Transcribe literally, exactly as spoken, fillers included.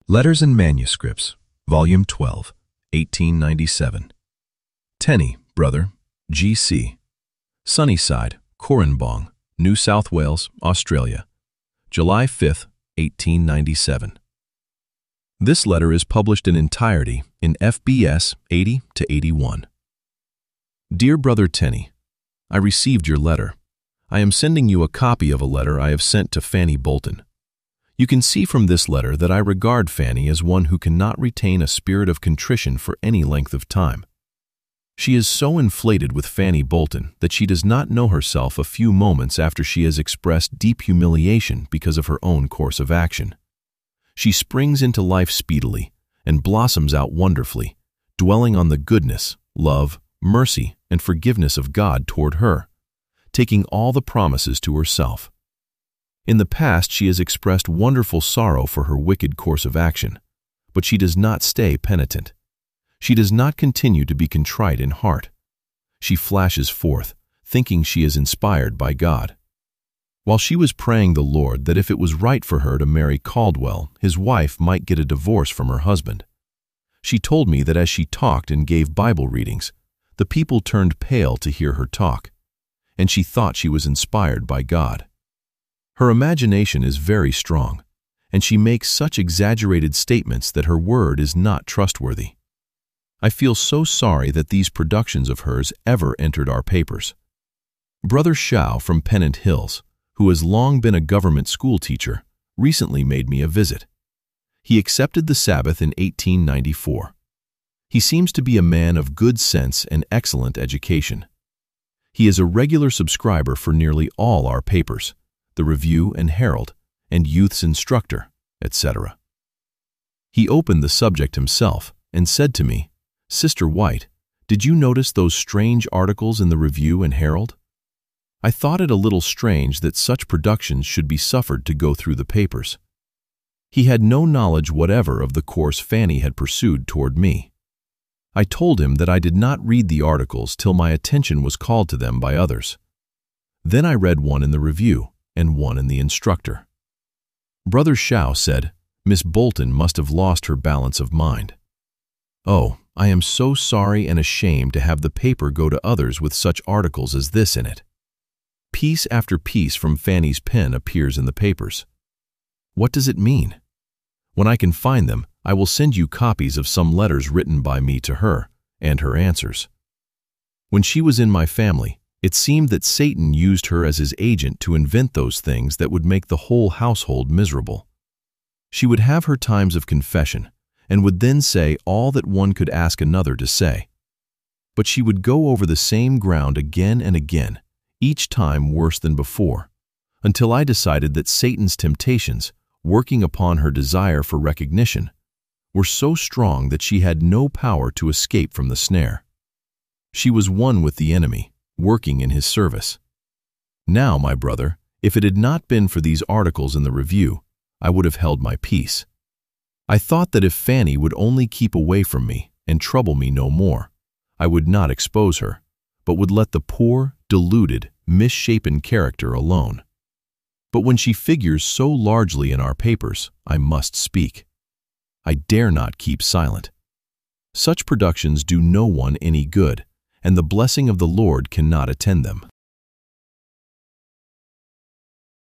Letters and Manuscripts, Volume twelve, eighteen ninety-seven. Tenny, brother, G C Sunnyside, Corranbong, New South Wales, Australia, July fifth, eighteen ninety-seven. This letter is published in entirety in F B S eighty to eighty-one. Dear Brother Tenny, I received your letter. I am sending you a copy of a letter I have sent to Fanny Bolton. You can see from this letter that I regard Fanny as one who cannot retain a spirit of contrition for any length of time. She is so inflated with Fanny Bolton that she does not know herself a few moments after she has expressed deep humiliation because of her own course of action. She springs into life speedily and blossoms out wonderfully, dwelling on the goodness, love, mercy, and forgiveness of God toward her, taking all the promises to herself. In the past, she has expressed wonderful sorrow for her wicked course of action, but she does not stay penitent. She does not continue to be contrite in heart. She flashes forth, thinking she is inspired by God. While she was praying the Lord that if it was right for her to marry Caldwell, his wife might get a divorce from her husband. She told me that as she talked and gave Bible readings, the people turned pale to hear her talk, and she thought she was inspired by God. Her imagination is very strong, and she makes such exaggerated statements that her word is not trustworthy. I feel so sorry that these productions of hers ever entered our papers. Brother Shao from Pennant Hills, who has long been a government school teacher, recently made me a visit. He accepted the Sabbath in eighteen ninety-four. He seems to be a man of good sense and excellent education. He is a regular subscriber for nearly all our papers, the Review and Herald, and Youth's Instructor, et cetera. He opened the subject himself and said to me, "Sister White, did you notice those strange articles in the Review and Herald?" I thought it a little strange that such productions should be suffered to go through the papers. He had no knowledge whatever of the course Fanny had pursued toward me. I told him that I did not read the articles till my attention was called to them by others. Then I read one in the Review and one in the Instructor. Brother Shao said, "Miss Bolton must have lost her balance of mind. Oh, I am so sorry and ashamed to have the paper go to others with such articles as this in it." Piece after piece from Fanny's pen appears in the papers. What does it mean? When I can find them, I will send you copies of some letters written by me to her, and her answers. When she was in my family, it seemed that Satan used her as his agent to invent those things that would make the whole household miserable. She would have her times of confession, and would then say all that one could ask another to say. But she would go over the same ground again and again, each time worse than before, until I decided that Satan's temptations, working upon her desire for recognition, were so strong that she had no power to escape from the snare. She was one with the enemy, working in his service. Now, my brother, if it had not been for these articles in the Review, I would have held my peace. I thought that if Fanny would only keep away from me and trouble me no more, I would not expose her, but would let the poor, deluded, misshapen character alone. But when she figures so largely in our papers, I must speak. I dare not keep silent. Such productions do no one any good, and the blessing of the Lord cannot attend them.